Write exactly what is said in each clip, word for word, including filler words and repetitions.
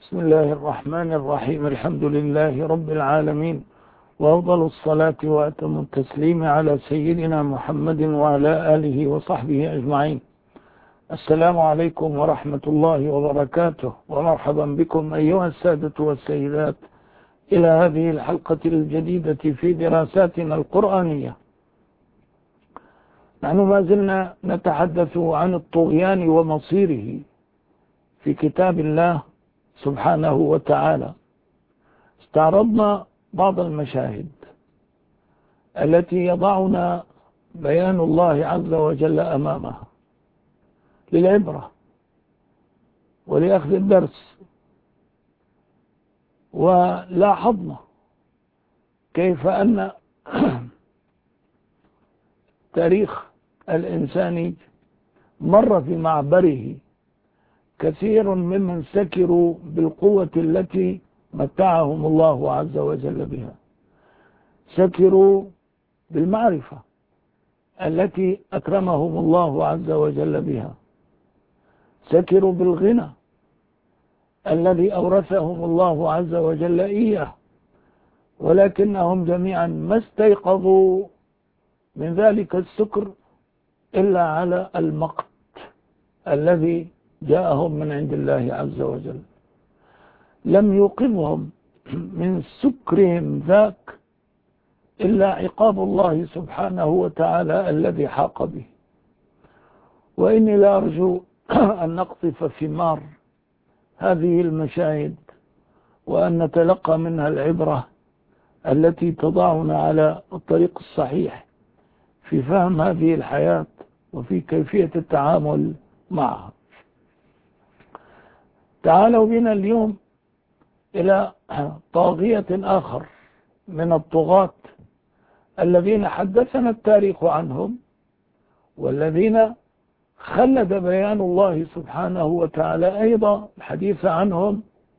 بسم الله الرحمن الرحيم. الحمد لله رب العالمين، وأفضل الصلاة وأتم التسليم على سيدنا محمد وعلى آله وصحبه أجمعين. السلام عليكم ورحمة الله وبركاته، ومرحبا بكم أيها السادة والسيدات إلى هذه الحلقة الجديدة في دراساتنا القرآنية. نحن ما زلنا نتحدث عن الطغيان ومصيره في كتاب الله سبحانه وتعالى. استعرضنا بعض المشاهد التي يضعنا بيان الله عز وجل أمامها للعبرة ولأخذ الدرس، ولاحظنا كيف أن تاريخ الإنساني مر في معبره كثير ممن سكروا بالقوة التي متعهم الله عز وجل بها، سكروا بالمعرفة التي أكرمهم الله عز وجل بها، سكروا بالغنى الذي أورثهم الله عز وجل إياه، ولكنهم جميعا ما استيقظوا من ذلك السكر إلا على المقت الذي جاءهم من عند الله عز وجل. لم يوقظهم من سكرهم ذاك إلا عقاب الله سبحانه وتعالى الذي حاق به. وإني لا أرجو أن نقطف ثمار هذه المشاهد وأن نتلقى منها العبرة التي تضعنا على الطريق الصحيح في فهم هذه الحياة وفي كيفية التعامل معها. تعالوا بنا اليوم إلى طاغية آخر من الطغاة الذين حدثنا التاريخ عنهم، والذين خلد بيان الله سبحانه وتعالى أيضا الحديث عنهم،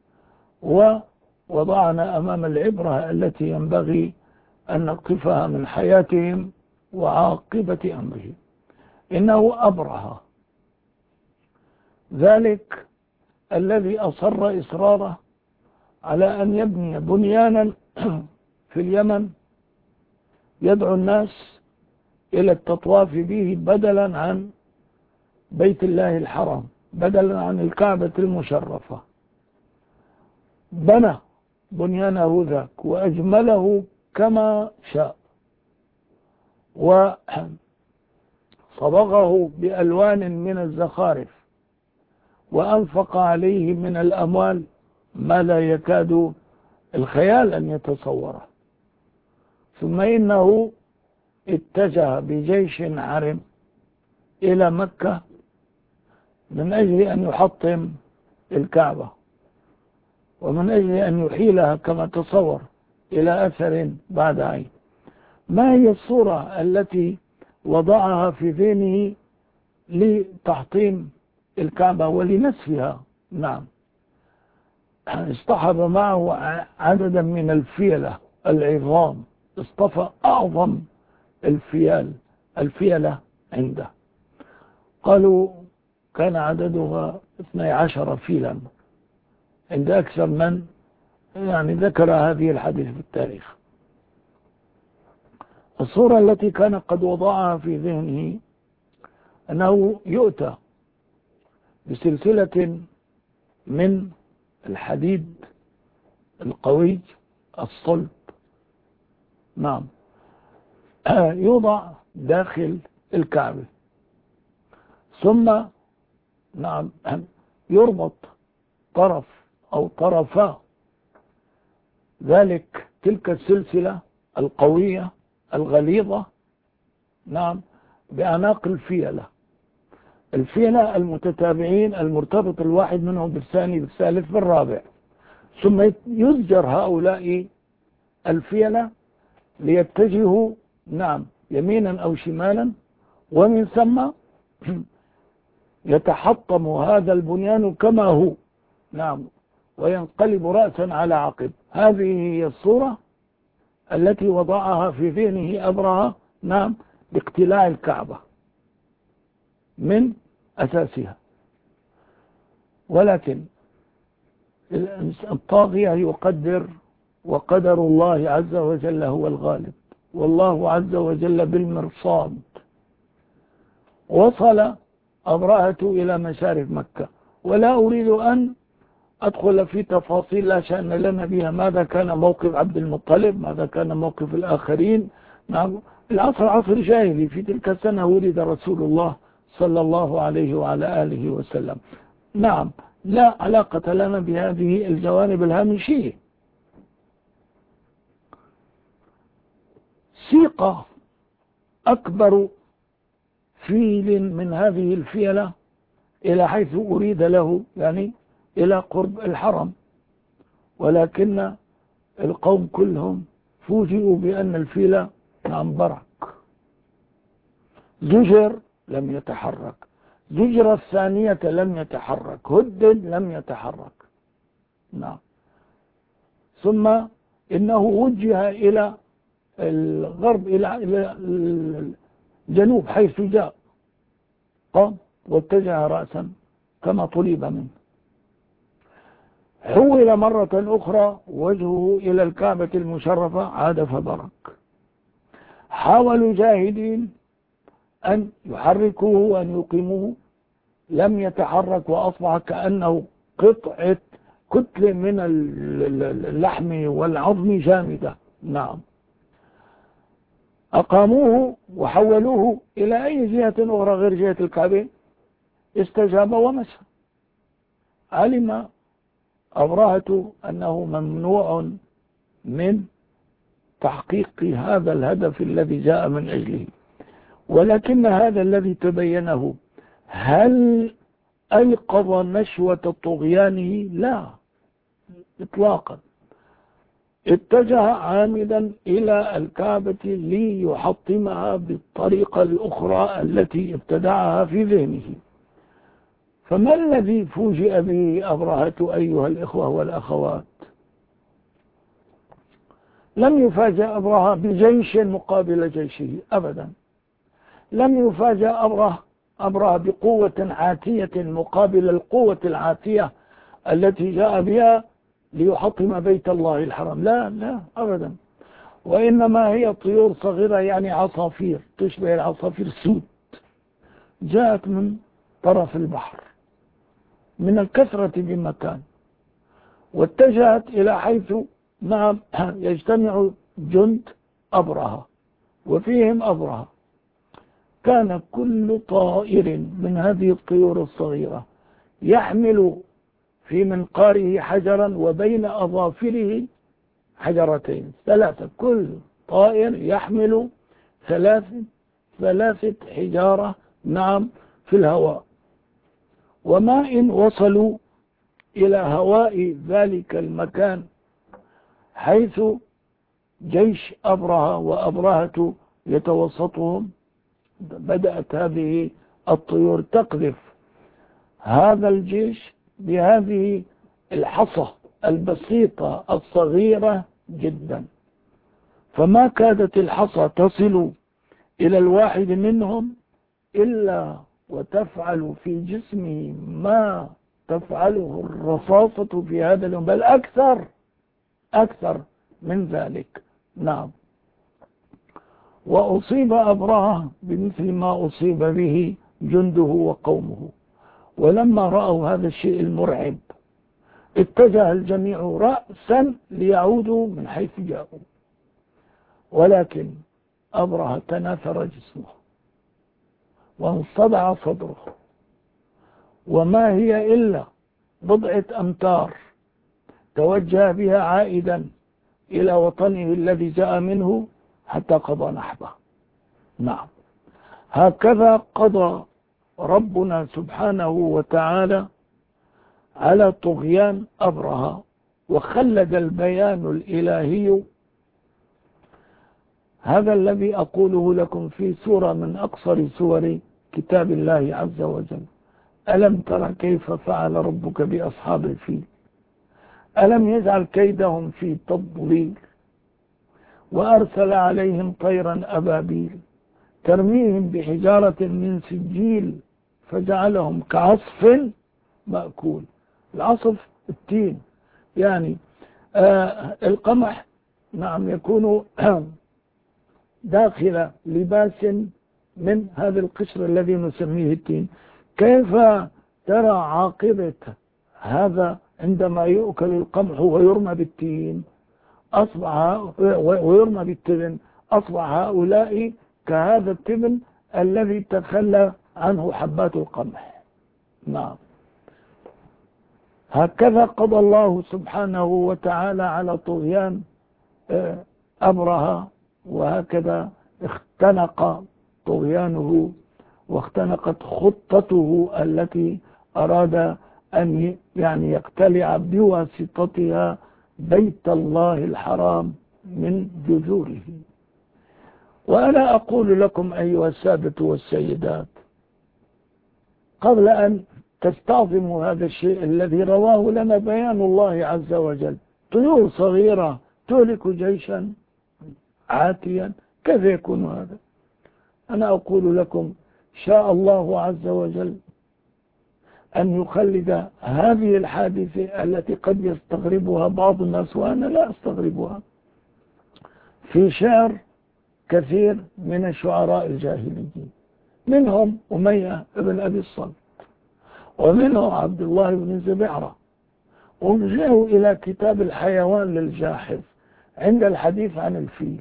ووضعنا أمام العبرة التي ينبغي أن نقفها من حياتهم وعاقبة أمرهم. إنه أبرهة، ذلك الذي أصر إصراره على أن يبني بنيانا في اليمن يدعو الناس إلى التطواف به بدلا عن بيت الله الحرام، بدلا عن الكعبة المشرفة. بنى بنيانه ذاك وأجمله كما شاء، وصبغه بألوان من الزخارف، وأنفق عليه من الأموال ما لا يكاد الخيال أن يتصوره. ثم إنه اتجه بجيش عرم إلى مكة من أجل أن يحطم الكعبة، ومن أجل أن يحيلها كما تصور إلى أثر بعد عين. ما هي الصورة التي وضعها في ذهنه لتحطيم الكعبة ولنسفها؟ نعم، اصطحب معه عددا من الفيلة العظام، اصطفى أعظم الفيال الفيلة عنده. قالوا كان عددها اثني عشر فيلا عند أكثر من يعني ذكر هذه الحديث في التاريخ. الصورة التي كان قد وضعها في ذهنه أنه يؤتى بسلسلة من الحديد القوي الصلب، نعم، يوضع داخل الكعبة، ثم نعم يربط طرف أو طرفا ذلك تلك السلسلة القوية الغليظة، نعم، بأعناق الفيلة الفيلة المتتابعين المرتبط الواحد منهم بالثاني بالثالث بالرابع. ثم يزجر هؤلاء الفيلة ليتجهوا نعم يمينا أو شمالا، ومن ثم يتحطم هذا البنيان كما هو، نعم، وينقلب رأسا على عقب. هذه هي الصورة التي وضعها في ذهنه أبرهة، نعم، باقتلاع الكعبة من أساسها. ولكن الطاغية يقدر، وقدر الله عز وجل هو الغالب، والله عز وجل بالمرصاد. وصل أبرهة إلى مشارف مكة، ولا أريد أن أدخل في تفاصيل لا شأن لنا بها، ماذا كان موقف عبد المطلب، ماذا كان موقف الآخرين. نعم، العصر عصر جاهلي، في تلك السنة ولد رسول الله صلى الله عليه وعلى آله وسلم. نعم، لا علاقة لنا بهذه الجوانب الهامشية. سيق أكبر فيل من هذه الفيلة إلى حيث أريد له، يعني إلى قرب الحرم، ولكن القوم كلهم فوجئوا بأن الفيل نعم برك، زجر لم يتحرك، زجر الثانية لم يتحرك، هدد لم يتحرك. نعم، ثم إنه وجه إلى الغرب، إلى الجنوب حيث جاء، قام واتجه رأسا كما طلب منه. حول مرة أخرى وجهه إلى الكعبة المشرفة، عاد فبرك. حاولوا جاهدين أن يحركوه وأن يقيموه، لم يتحرك، وأصبح كأنه قطعة كتلة من اللحم والعظم جامدة. نعم، أقاموه وحولوه إلى أي جهة أخرى غير جهة الكعبة، استجاب ومشى. علم أبرهة أنه ممنوع من تحقيق هذا الهدف الذي جاء من أجله، ولكن هذا الذي تبينه، هل أيقظ نشوة طغيانه؟ لا إطلاقا. اتجه عامدا إلى الكعبة ليحطمها بالطريقة الأخرى التي ابتدعها في ذهنه. فما الذي فوجئ به أبرهة أيها الإخوة والأخوات؟ لم يفاجأ أبرهة بجيش مقابل جيشه أبدا، لم يفاجأ أبرهة أبرهة بقوة عاتية مقابل القوة العاتية التي جاء بها ليحطم بيت الله الحرام، لا لا أبدا، وإنما هي طيور صغيرة، يعني عصافير تشبه العصافير السود، جاءت من طرف البحر من الكثرة بمكان، واتجهت إلى حيث نعم يجتمع جند أبرهة وفيهم أبرهة. كان كل طائر من هذه الطيور الصغيرة يحمل في منقاره حجرا وبين أظافره حجرتين ثلاثة، كل طائر يحمل ثلاث ثلاثة حجارة نعم في الهواء. وما إن وصلوا إلى هواء ذلك المكان حيث جيش أبرهة وأبرهة يتوسطهم، بدأت هذه الطيور تقذف هذا الجيش بهذه الحصى البسيطة الصغيرة جدا، فما كادت الحصى تصل إلى الواحد منهم إلا وتفعل في جسمه ما تفعله الرصاصة في هذا اليوم، بل أكثر أكثر من ذلك. نعم، وأصيب أبرهة بمثل ما أصيب به جنده وقومه. ولما رأوا هذا الشيء المرعب اتجه الجميع رأسا ليعودوا من حيث جاءوا، ولكن أبرهة تناثر جسمه وانصدع صدره، وما هي إلا بضعة أمتار توجه بها عائدا إلى وطنه الذي جاء منه حتى قضى نحبه. نعم، هكذا قضى ربنا سبحانه وتعالى على طغيان أبرهة، وخلد البيان الإلهي هذا الذي أقوله لكم في سورة من أقصر سور كتاب الله عز وجل. ألم تر كيف فعل ربك بأصحاب الفيل ألم يجعل كيدهم في تضليل وأرسل عليهم طيرا أبابيل ترميهم بحجارة من سجيل فجعلهم كعصف مأكول. العصف التين يعني آه القمح نعم يكون داخل لباس من هذا القشر الذي نسميه التين. كيف ترى عاقبة هذا عندما يؤكل القمح ويرمى بالتين أصبح ويرمى بالتبن؟ أصبح هؤلاء كهذا التبن الذي تخلى عنه حبات القمح. نعم، هكذا قضى الله سبحانه وتعالى على طغيان أبرهة، وهكذا اختنق طغيانه واختنقت خطته التي أراد أن يعني يقتلع بواسطتها بيت الله الحرام من جذوره. وأنا أقول لكم أيها السادة والسيدات، قبل أن تستعظموا هذا الشيء الذي رواه لنا بيان الله عز وجل، طيور صغيرة تهلك جيشا عاتيا، كيف يكون هذا؟ أنا أقول لكم شاء الله عز وجل أن يخلد هذه الحادثة التي قد يستغربها بعض الناس وأنا لا أستغربها في شعر كثير من الشعراء الجاهليين، منهم أمية بن أبي الصلت، ومنهم عبد الله بن زبعرة. ورجعوا إلى كتاب الحيوان للجاحظ عند الحديث عن الفيل،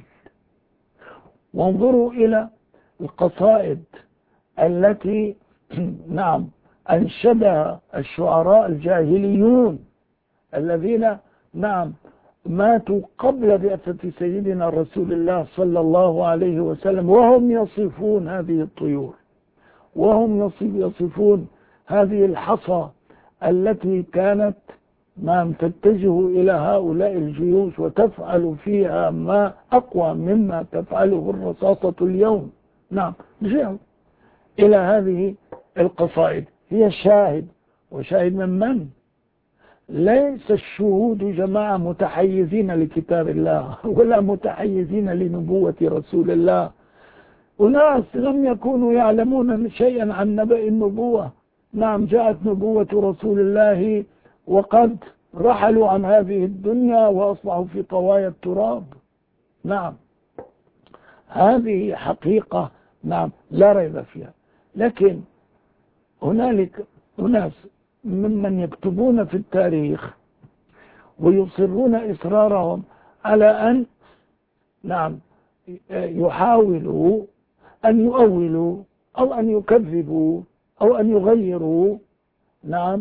وانظروا إلى القصائد التي نعم أنشدها الشعراء الجاهليون الذين نعم ماتوا قبل بعثة سيدنا رسول الله صلى الله عليه وسلم، وهم يصفون هذه الطيور، وهم يصفون هذه الحصى التي كانت نعم تتجه إلى هؤلاء الجيوش وتفعل فيها ما أقوى مما تفعله الرصاصة اليوم. نعم، رجعوا إلى هذه القصائد، هي شاهد، وشاهد من من؟ ليس الشهود جماعة متحيزين لكتاب الله ولا متحيزين لنبوة رسول الله، وناس لم يكونوا يعلمون شيئا عن نبأ النبوة. نعم، جاءت نبوة رسول الله وقد رحلوا عن هذه الدنيا وأصبحوا في طوايا التراب. نعم، هذه حقيقة نعم لا ريب فيها. لكن هنالك أناس ممن يكتبون في التاريخ ويصرون إصرارهم على أن نعم يحاولوا أن يؤولوا أو أن يكذبوا أو أن يغيروا نعم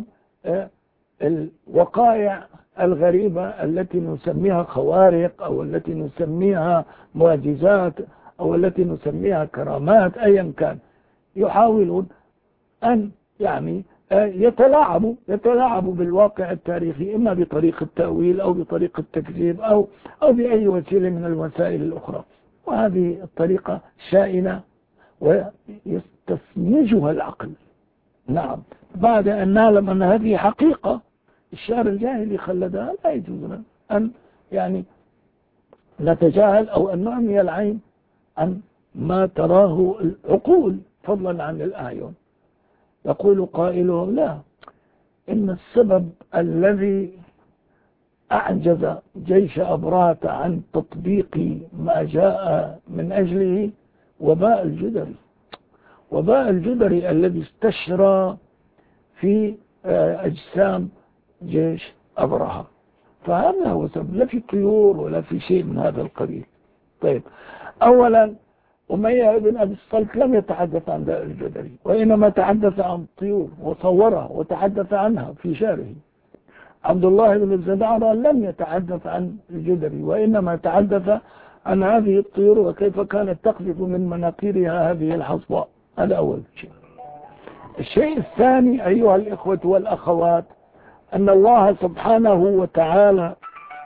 الوقائع الغريبة التي نسميها خوارق أو التي نسميها معجزات أو التي نسميها كرامات أيا كان. يحاولون أن يعني يتلاعبوا يتلاعبوا بالواقع التاريخي، إما بطريق التأويل أو بطريق التكذيب أو أو بأي وسيلة من الوسائل الأخرى. وهذه الطريقة شائنة ويستفنجها العقل. نعم، بعد أن نعلم أن هذه حقيقة الشعر الجاهلي خلدها، لا يجوز لنا أن يعني نتجاهل أو أن نعمي العين عن ما تراه العقول فضلا عن الأعين. يقول قائله لا، إن السبب الذي أعجز جيش أبرهة عن تطبيق ما جاء من أجله وباء الجدري، وباء الجدري الذي استشرى في أجسام جيش أبرهة. فهذا هو سبب، لا في طيور ولا في شيء من هذا القبيل. طيب، أولا أمية بن أبي الصلت لم يتحدث عن باء الجدري، وإنما تحدث عن الطيور وصورها وتحدث عنها في شعره. عبد الله بن زبعرة لم يتحدث عن الجدري، وإنما تحدث عن هذه الطيور وكيف كانت تقذف من مناقيرها هذه الحصباء. هذا أول شيء. الشيء الثاني أيها الإخوة والأخوات، أن الله سبحانه وتعالى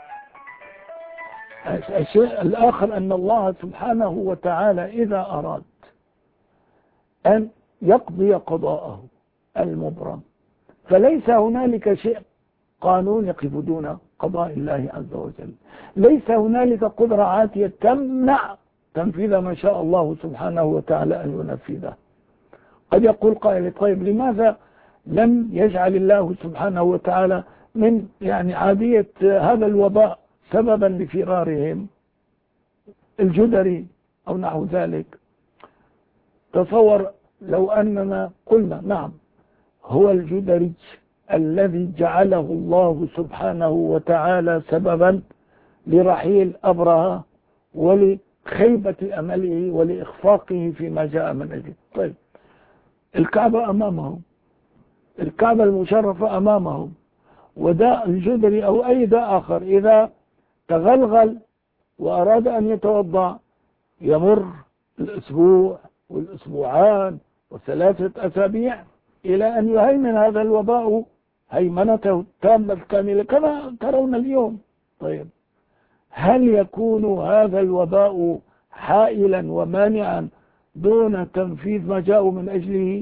الشيء الآخر أن الله سبحانه وتعالى إذا أراد أن يقضي قضاءه المبرم فليس هنالك شيء قانون يقف دون قضاء الله عز وجل، ليس هنالك قدرة عاتية تمنع تنفيذ ما شاء الله سبحانه وتعالى أن ينفذه. قد يقول قائل طيب لماذا لم يجعل الله سبحانه وتعالى من يعني عادية هذا الوباء سببا لفرارهم، الجدري أو نحو ذلك. تصور لو أننا قلنا نعم هو الجدري الذي جعله الله سبحانه وتعالى سببا لرحيل أبرهة ولخيبة أمله ولإخفاقه فيما جاء من أجله. طيب الكعبة أمامهم، الكعبة المشرفة أمامهم، وداء الجدري أو أي داء آخر إذا تغلغل وأراد أن يتوضأ يمر الأسبوع والأسبوعان وثلاثة أسابيع إلى أن يهيمن هذا الوباء هيمنته التامة الكاملة كما ترون اليوم. طيب هل يكون هذا الوباء حائلا ومانعا دون تنفيذ ما جاءوا من أجله؟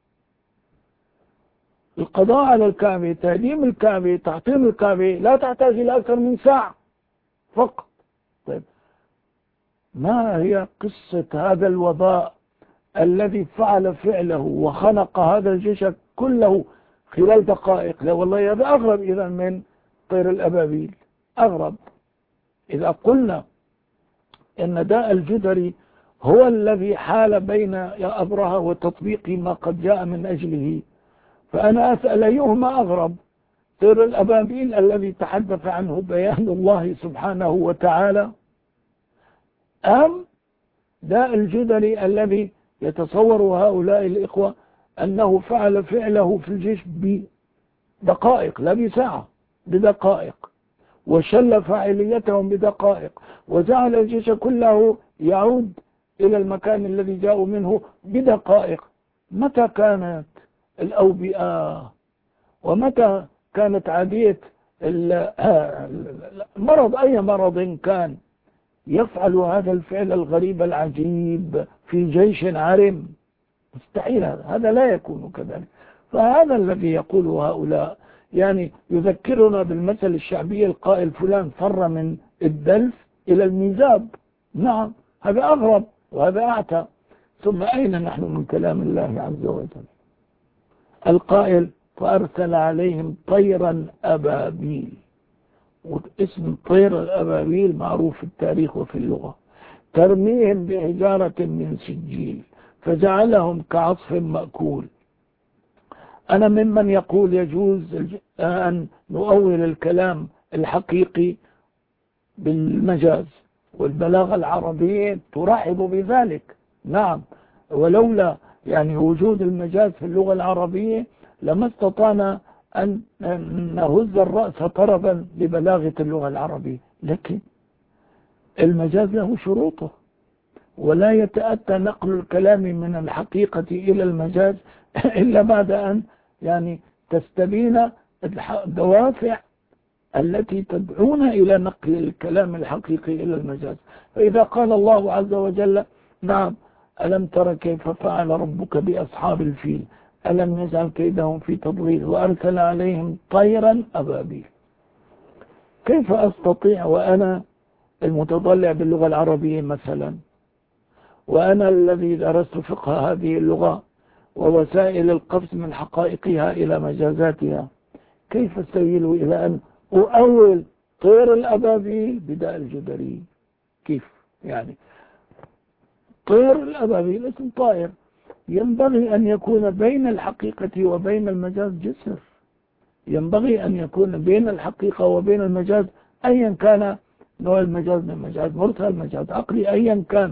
القضاء على الكعبة، تهديم الكعبة، تحطيم الكعبة لا تحتاج إلى أكثر من ساعة فقط. طيب ما هي قصة هذا الوباء الذي فعل فعله وخنق هذا الجيش كله خلال دقائق؟ لا والله هذا أغرب إذا من طير الأبابيل، أغرب. إذا قلنا إن داء الجدري هو الذي حال بين أبرهة وتطبيق ما قد جاء من أجله، فأنا أسأل أيهما أغرب، طير الأبابيل الذي تحدث عنه بيان الله سبحانه وتعالى، أم داء الجدري الذي يتصور هؤلاء الإخوة أنه فعل فعله في الجيش بدقائق لا بساعة، بدقائق، وشل فاعليتهم بدقائق، وجعل الجيش كله يعود إلى المكان الذي جاءوا منه بدقائق. متى كانت الأوبئة ومتى كانت عادية المرض، أي مرض كان، يفعل هذا الفعل الغريب العجيب في جيش عرم؟ مستحيل، هذا هذا لا يكون كذلك. فهذا الذي يقوله هؤلاء يعني يذكرنا بالمثل الشعبي القائل فلان فر من الدلف إلى الميزاب. نعم هذا أغرب وهذا أعتى. ثم أين نحن من كلام الله عز وجل القائل فأرسل عليهم طيرا أبابيل؟ واسم طير الأبابيل معروف في التاريخ وفي اللغة، ترميهم بحجارة من سجيل فجعلهم كعصف مأكول. أنا ممن يقول يجوز أن نؤول الكلام الحقيقي بالمجاز، والبلاغة العربية ترحب بذلك. نعم، ولولا يعني وجود المجاز في اللغة العربية لما استطعنا أن نهز الرأس طربا لبلاغة اللغة العربية، لكن المجاز له شروطه، ولا يتأتى نقل الكلام من الحقيقة إلى المجاز إلا بعد أن يعني تستبين الدوافع التي تدعونا إلى نقل الكلام الحقيقي إلى المجاز. فإذا قال الله عز وجل نعم ألم تر كيف فعل ربك بأصحاب الفيل ألم يجعل كيدهم في تضليل وأرسل عليهم طيرا أبابيل، كيف أستطيع وأنا المتضلع باللغة العربية مثلا، وأنا الذي درست فقه هذه اللغة ووسائل القفز من حقائقها إلى مجازاتها، كيف استيل إلى أن أؤول طير الأبابيل بداء الجدري؟ كيف يعني؟ طير الأبابيل اسم طائر، ينبغي أن يكون بين الحقيقة وبين المجاز جسر، ينبغي أن يكون بين الحقيقة وبين المجاز أيا كان نوع المجاز، من مجاز مرسل مجاز عقلي أيا كان،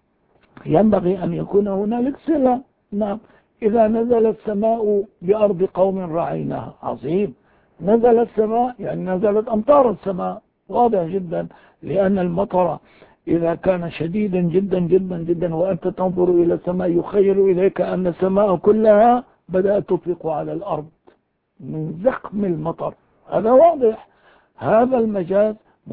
ينبغي أن يكون هنالك صلة. نعم، إذا نزل السماء بأرض قوم رعيناها، عظيم، نزل السماء يعني نزلت أمطار السماء، واضح جدا، لأن المطر إذا كان شديدا جدا جدا جدا وأنت تنظر إلى السماء يخيل إليك أن السماء كلها بدأت تطلق على الأرض من زخم المطر، هذا واضح. هذا المجاز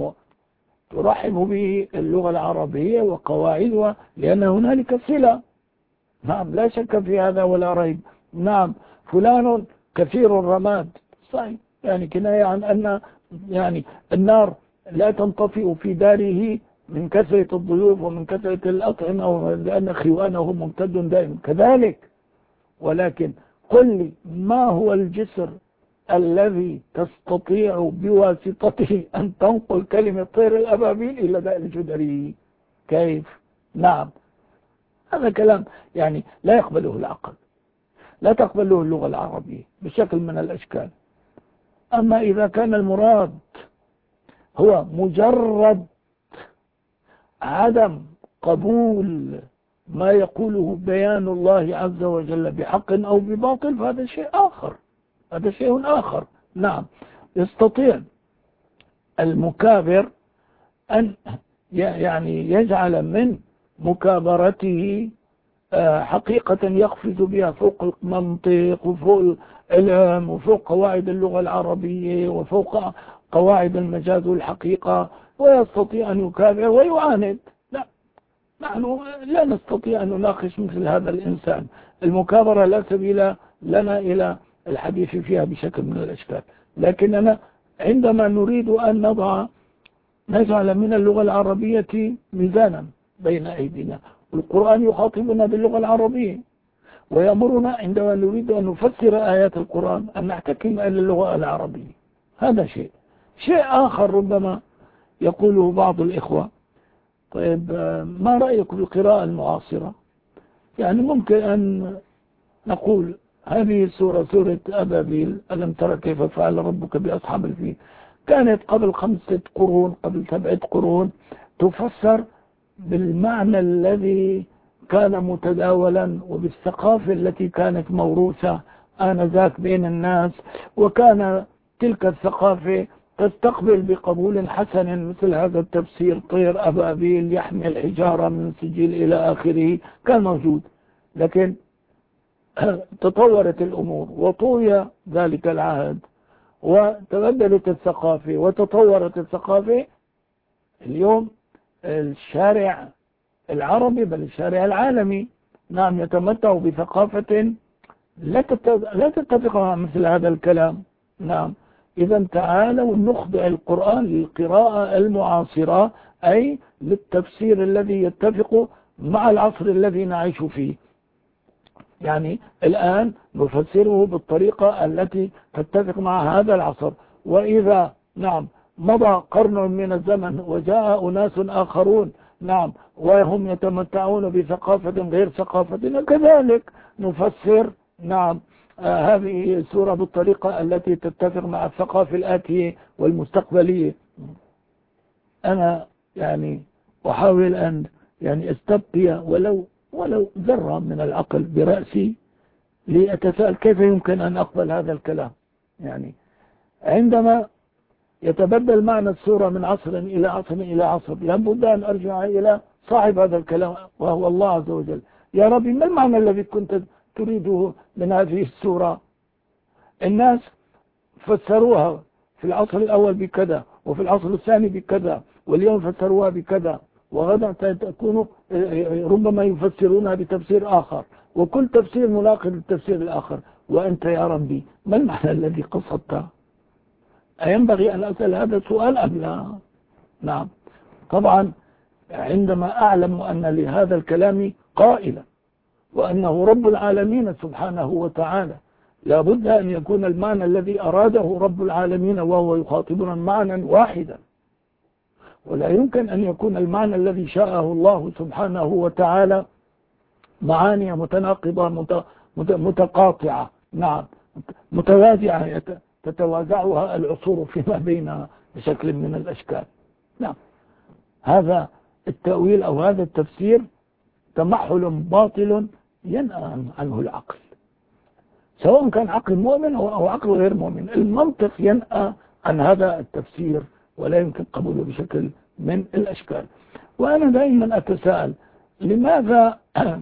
ترحب به اللغة العربية وقواعدها لأن هنالك صلة. نعم لا شك في هذا ولا ريب. نعم فلان كثير الرماد، صحيح، يعني كناية عن أن يعني النار لا تنطفئ في داره من كثرة الضيوف ومن كثرة الأطعمة لأن خوانه ممتد دائما كذلك. ولكن قل لي ما هو الجسر الذي تستطيع بواسطته أن تنقل كلمة طير الأبابيل إلى داء الجدري؟ كيف؟ نعم، هذا كلام يعني لا يقبله العقل، لا تقبله اللغة العربية بشكل من الأشكال. أما إذا كان المراد هو مجرد عدم قبول ما يقوله بيان الله عز وجل بحق أو بباطل، فهذا شيء آخر، هذا شيء آخر. نعم، يستطيع المكابر أن يعني يجعل من مكابرته حقيقة يقفز بها فوق المنطق وفوق العلم وفوق قواعد اللغة العربية وفوق قواعد المجاز والحقيقة، ويستطيع أن يكابر ويعاند. لا، نحن لا نستطيع أن نناقش مثل هذا الإنسان. المكابرة لا سبيل لنا إلى الحديث فيها بشكل من الأشكال. لكننا عندما نريد أن نضع نجعل من اللغة العربية ميزانا بين أيدينا، والقرآن يخاطبنا باللغة العربية ويأمرنا عندما نريد أن نفسر آيات القرآن أن نحتكم إلى اللغة العربية. هذا شيء شيء آخر ربما يقوله بعض الإخوة: طيب ما رأيك بالقراءة المعاصرة؟ يعني ممكن أن نقول هذه السورة سورة أبابيل، ألم ترى كيف فعل ربك بأصحاب الفيل، كانت قبل خمسة قرون قبل سبعة قرون تفسر بالمعنى الذي كان متداولا وبالثقافة التي كانت موروثة آنذاك بين الناس، وكان تلك الثقافة تستقبل بقبول حسن مثل هذا التفسير: طير أبابيل يحمل حجارة من سجيل إلى آخره، كان موجود. لكن تطورت الأمور وطوي ذلك العهد وتبدلت الثقافة وتطورت الثقافة. اليوم الشارع العربي بل الشارع العالمي نعم يتمتع بثقافة لا لا تتفق مع مثل هذا الكلام. نعم، إذا تعالوا نخضع القرآن للقراءة المعاصرة، أي للتفسير الذي يتفق مع العصر الذي نعيش فيه. يعني الآن نفسره بالطريقة التي تتفق مع هذا العصر، وإذا نعم مضى قرن من الزمن وجاء أناس آخرون نعم وهم يتمتعون بثقافة غير ثقافتنا، كذلك نفسر نعم آه هذه السورة بالطريقة التي تتفق مع الثقافة الآتية والمستقبلية. أنا يعني أحاول أن يعني استبقي ولو ولو ذرة من العقل برأسي لأتساءل كيف يمكن أن أقبل هذا الكلام. يعني عندما يتبدل معنى السورة من عصر إلى عصر إلى عصر، لابد أن أرجع إلى صاحب هذا الكلام وهو الله عز وجل: يا ربي، ما المعنى الذي كنت تريده من هذه السورة؟ الناس فسروها في العصر الأول بكذا وفي العصر الثاني بكذا، واليوم فسروها بكذا، وغدا تكون ربما يفسرونها بتفسير آخر، وكل تفسير مناقض للتفسير الآخر. وأنت يا ربي ما المعنى الذي قصدته؟ أينبغي أن أسأل هذا السؤال أم لا؟ نعم، طبعا عندما أعلم أن لهذا الكلام قائلا وأنه رب العالمين سبحانه وتعالى، لابد أن يكون المعنى الذي أراده رب العالمين وهو يخاطبنا معنى واحدا، ولا يمكن أن يكون المعنى الذي شاءه الله سبحانه وتعالى معاني متناقضة متقاطعة نعم متوازعة تتوازعها العصور فيما بينها بشكل من الأشكال. نعم، هذا التأويل أو هذا التفسير تمحل باطل ينأى عنه العقل، سواء كان عقل مؤمن أو عقل غير مؤمن. المنطق ينأى عن هذا التفسير ولا يمكن قبوله بشكل من الأشكال. وأنا دائما أتساءل لماذا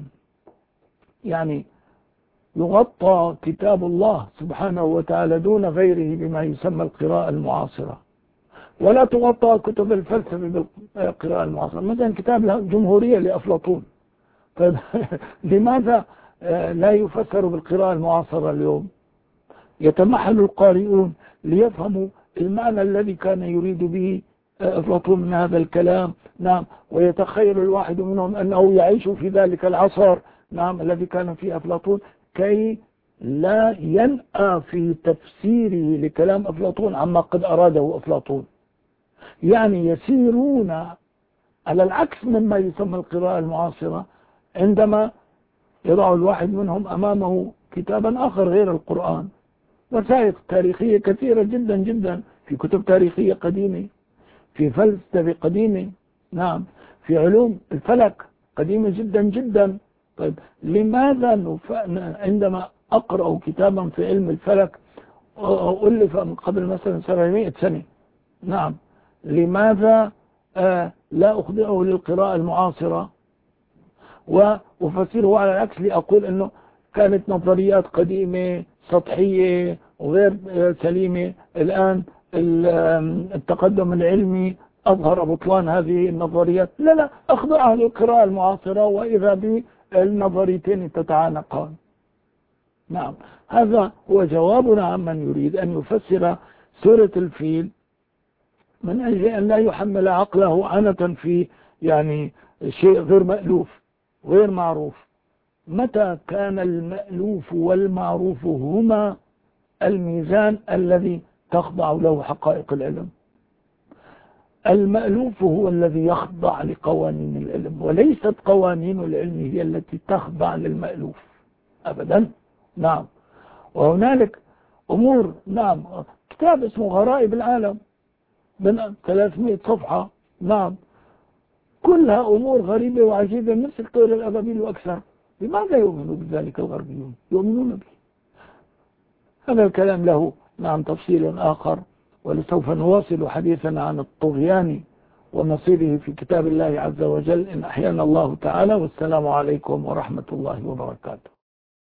يعني يغطى كتاب الله سبحانه وتعالى دون غيره بما يسمى القراءة المعاصرة، ولا تغطى كتب الفلسفة بالقراءة المعاصرة؟ مثلا كتاب الجمهورية لأفلاطون، طيب لماذا لا يفسر بالقراءة المعاصرة اليوم؟ يتمحل القارئون ليفهموا المعنى الذي كان يريد به أفلاطون من هذا الكلام نعم، ويتخيل الواحد منهم أنه يعيش في ذلك العصر نعم الذي كان فيه أفلاطون، كي لا ينأى في تفسيره لكلام أفلاطون عما قد أراده أفلاطون، يعني يسيرون على العكس مما يسمى القراءة المعاصرة عندما يضع الواحد منهم أمامه كتابا آخر غير القرآن. وثائق تاريخية كثيرة جدا جدا، في كتب تاريخية قديمة، في فلسفة قديمة، نعم، في علوم الفلك قديمة جدا جدا. طيب لماذا نف... عندما أقرأ كتابا في علم الفلك أؤلف من قبل مثلا سبعمائة سنة، نعم، لماذا آه لا أخضعه للقراءة المعاصرة وأفسره على العكس، لأقول أنه كانت نظريات قديمة سطحية وغير سليمة، الآن التقدم العلمي أظهر بطلان هذه النظريات. لا لا، أخضعها للقراءة المعاصرة وإذا بالنظريتين تتعانقان. نعم، هذا هو جوابنا عمن يريد أن يفسر سورة الفيل من أجل أن لا يحمل عقله عنة في يعني شيء غير مألوف غير معروف. متى كان المألوف والمعروف هما الميزان الذي تخضع له حقائق العلم؟ المألوف هو الذي يخضع لقوانين العلم، وليست قوانين العلم هي التي تخضع للمألوف أبدا. نعم، وهنالك أمور، نعم، كتاب اسمه غرائب العالم من ثلاثمائة صفحة، نعم، كلها أمور غريبة وعجيبة مثل طير الأبابيل وأكثر. لماذا يؤمنوا بذلك الغربيون؟ يؤمنون به. هذا الكلام له نعم تفصيل آخر، ولسوف نواصل حديثنا عن الطغيان ومصيره في كتاب الله عز وجل إن أحيانا الله تعالى. والسلام عليكم ورحمة الله وبركاته.